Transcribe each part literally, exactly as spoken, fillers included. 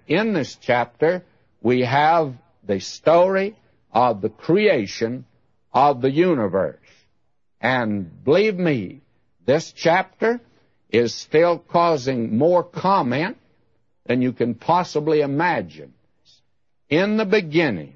in this chapter, we have the story of the creation of the universe. And believe me, this chapter is still causing more comment than you can possibly imagine. In the beginning,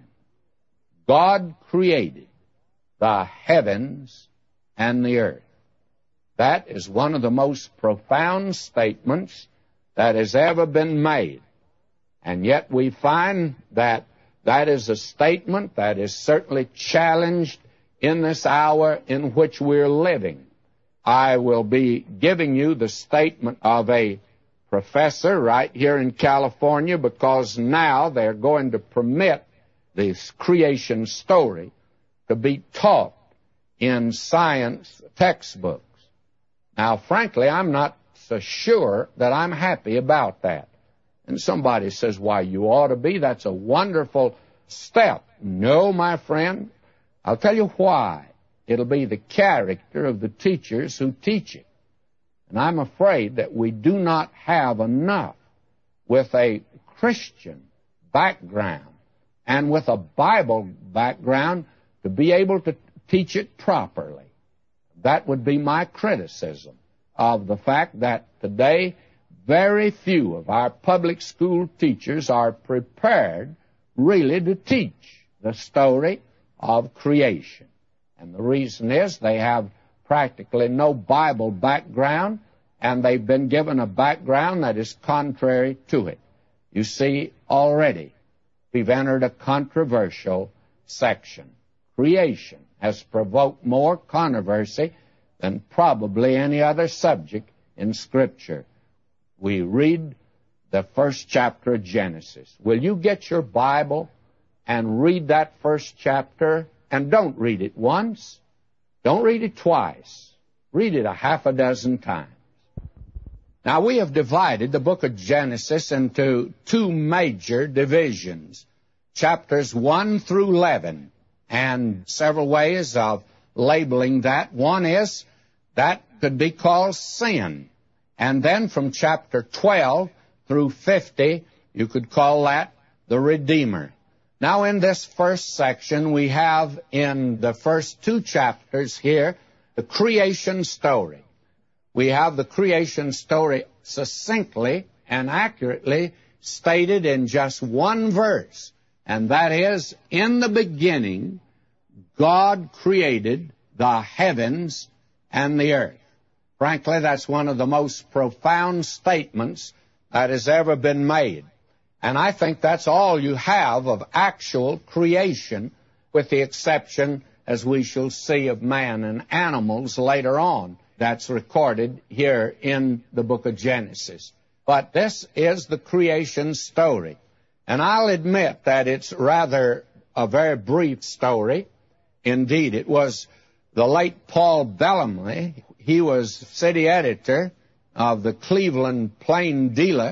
God created the heavens and the earth. That is one of the most profound statements that has ever been made. And yet we find that that is a statement that is certainly challenged in this hour in which we're living. I will be giving you the statement of a professor right here in California, because now they're going to permit this creation story to be taught in science textbooks. Now, frankly, I'm not so sure that I'm happy about that. And somebody says, why, you ought to be. That's a wonderful step. No, my friend, I'll tell you why. It'll be the character of the teachers who teach it. And I'm afraid that we do not have enough with a Christian background and with a Bible background to be able to teach it properly. That would be my criticism of the fact that today very few of our public school teachers are prepared really to teach the story of creation. And the reason is they have practically no Bible background, and they've been given a background that is contrary to it. You see, already we've entered a controversial section. Creation has provoked more controversy than probably any other subject in Scripture. We read the first chapter of Genesis. Will you get your Bible and read that first chapter? And don't read it once. Don't read it twice. Read it a half a dozen times. Now, we have divided the book of Genesis into two major divisions, chapters one through eleven, and several ways of labeling that. One is that could be called sin. And then from chapter twelve through fifty, you could call that the Redeemer. Now, in this first section, we have in the first two chapters here the creation story. We have the creation story succinctly and accurately stated in just one verse, and that is, in the beginning, God created the heavens and the earth. Frankly, that's one of the most profound statements that has ever been made. And I think that's all you have of actual creation, with the exception, as we shall see, of man and animals later on. That's recorded here in the book of Genesis. But this is the creation story. And I'll admit that it's rather a very brief story. Indeed, it was the late Paul Bellamy. He was city editor of the Cleveland Plain Dealer,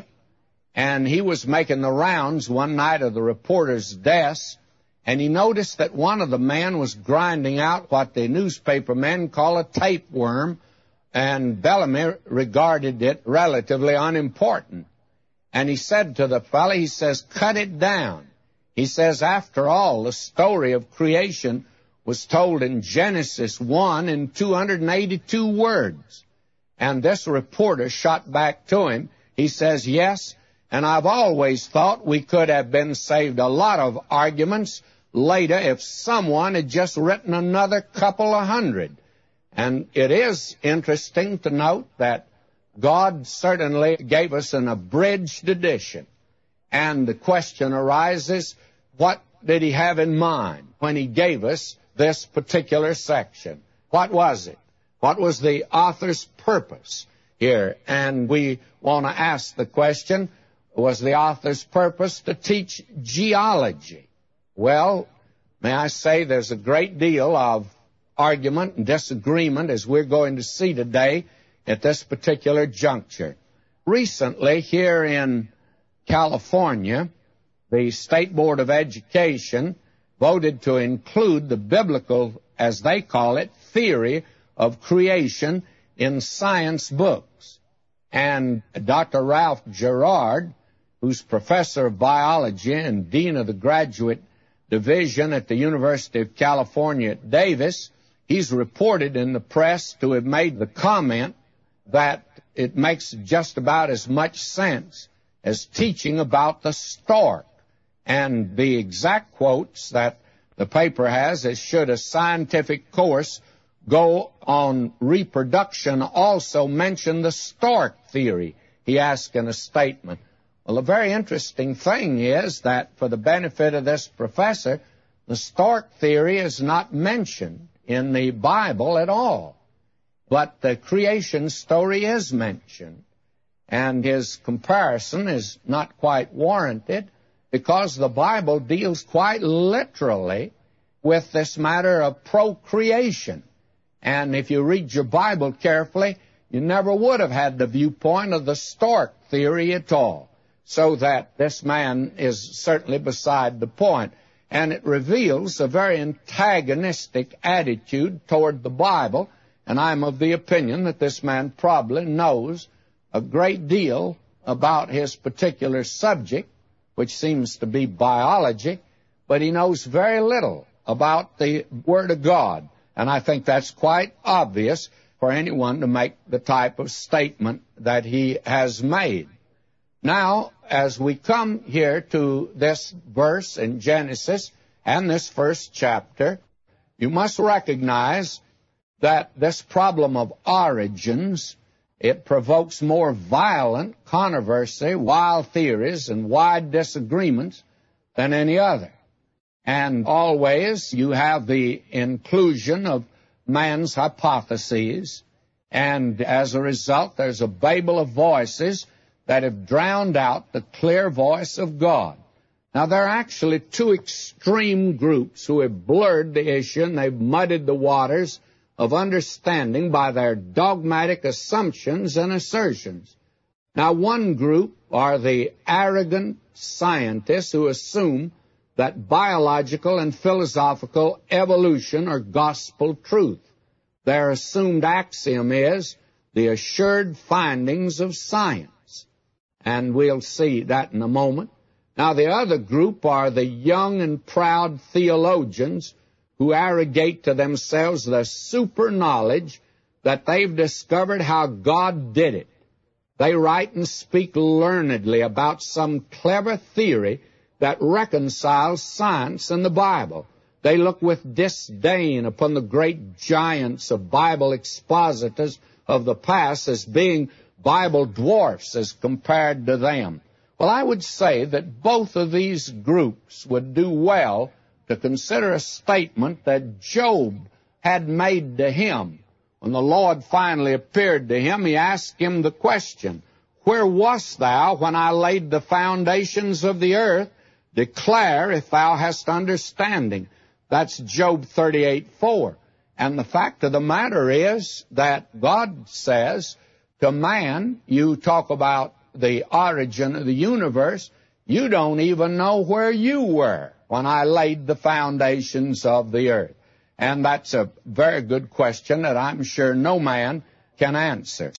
and he was making the rounds one night of the reporter's desk, and he noticed that one of the men was grinding out what the newspaper men call a tapeworm, and Bellamy regarded it relatively unimportant. And he said to the fellow, he says, cut it down. He says, after all, the story of creation was told in Genesis one in two hundred eighty-two words. And this reporter shot back to him. He says, yes, and I've always thought we could have been saved a lot of arguments later if someone had just written another couple of hundred. And it is interesting to note that God certainly gave us an abridged edition. And the question arises, what did he have in mind when he gave us this particular section? What was it? What was the author's purpose here? And we want to ask the question, was the author's purpose to teach geology? Well, may I say there's a great deal of argument and disagreement, as we're going to see today at this particular juncture. Recently, here in California, the State Board of Education voted to include the biblical, as they call it, theory of creation in science books. And Doctor Ralph Gerard, who's professor of biology and dean of the graduate division at the University of California at Davis, he's reported in the press to have made the comment that it makes just about as much sense as teaching about the stork. And the exact quotes that the paper has is, should a scientific course go on reproduction also mention the stork theory, he asked in a statement. Well, a very interesting thing is that for the benefit of this professor, the stork theory is not mentioned in the Bible at all. But the creation story is mentioned, and his comparison is not quite warranted because the Bible deals quite literally with this matter of procreation. And if you read your Bible carefully, you never would have had the viewpoint of the stork theory at all. So that this man is certainly beside the point. And it reveals a very antagonistic attitude toward the Bible. And I'm of the opinion that this man probably knows a great deal about his particular subject, which seems to be biology, but he knows very little about the Word of God. And I think that's quite obvious for anyone to make the type of statement that he has made. Now, as we come here to this verse in Genesis and this first chapter, you must recognize that this problem of origins, it provokes more violent controversy, wild theories, and wide disagreements than any other. And always you have the inclusion of man's hypotheses, and as a result there's a babel of voices that have drowned out the clear voice of God. Now, there are actually two extreme groups who have blurred the issue, and they've muddied the waters of understanding by their dogmatic assumptions and assertions. Now, one group are the arrogant scientists who assume that biological and philosophical evolution are gospel truth. Their assumed axiom is the assured findings of science. And we'll see that in a moment. Now, the other group are the young and proud theologians who arrogate to themselves the super knowledge that they've discovered how God did it. They write and speak learnedly about some clever theory that reconciles science and the Bible. They look with disdain upon the great giants of Bible expositors of the past as being Bible dwarfs as compared to them. Well, I would say that both of these groups would do well to consider a statement that Job had made to him. When the Lord finally appeared to him, he asked him the question, "Where wast thou when I laid the foundations of the earth? Declare if thou hast understanding." That's Job thirty-eight four. And the fact of the matter is that God says to man, you talk about the origin of the universe, you don't even know where you were when I laid the foundations of the earth. And that's a very good question that I'm sure no man can answer.